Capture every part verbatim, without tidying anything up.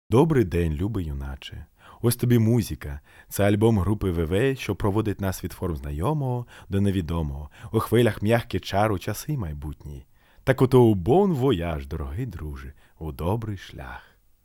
Добрий день, любий юначе. Ось тобі музика. Це альбом групи ВВ, що проводить нас від форм знайомого до невідомого, у хвилях м'яхкі чару часи майбутні. Так ото у бон вояж, дорогий друже, у добрий шлях.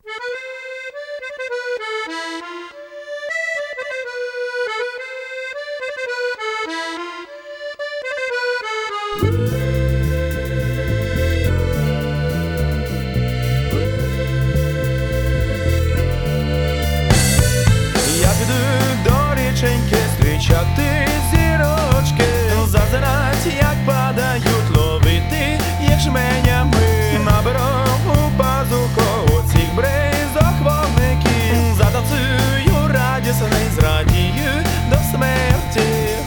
Зустрічати зірочки, зазирать, як падають, ловити, як жменями. Наберу у пазуху оцих бризок вогників, затанцюю радісний, зрадію до смерті.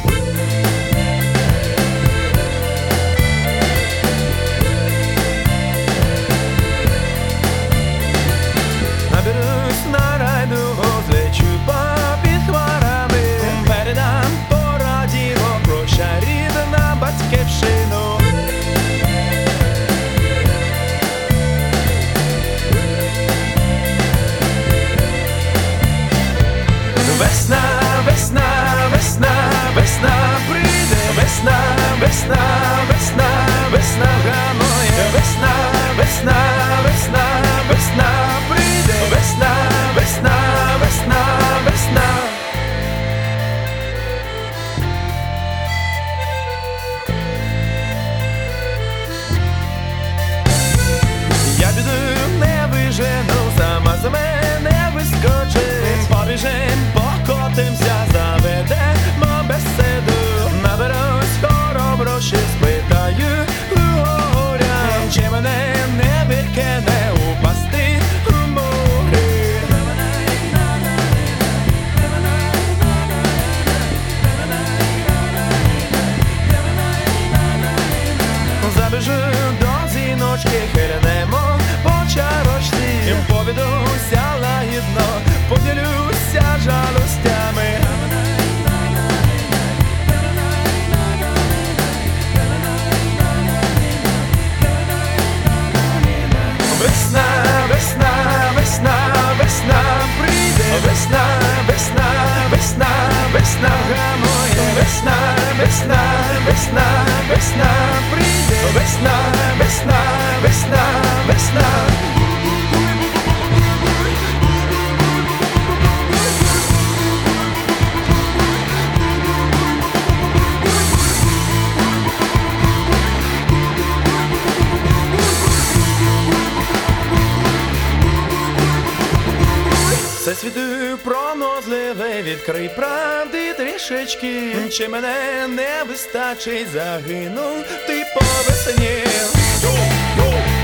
Наберусь на райду, злечу попід хмарами, передам по радіо прощай рідна батьківщину. Весна, весна, весна, весна прийде, весна, весна, весна, весна гамує, весна, весна, весна, весна прийде, весна, весна, весна, весна. Я піду, не вижену, сама за мене вискочить, побіжим, покотимся, заведемо беседу. Наберусь хороброші, спитаю у горя, чи мене не викине упасти у море. Забіжу до зіночки, хильнемо по чарочці, повідуся лагідно, поділюся жалостями. Весна, весна, весна, весна прийде, весна, весна, весна, весна гамує, весна, весна, весна, весна прийде, весна, весна, весна, весна. Все світу пронозливе, відкрий правди трішечки, чи мене не вистачить, загинув ти по весні.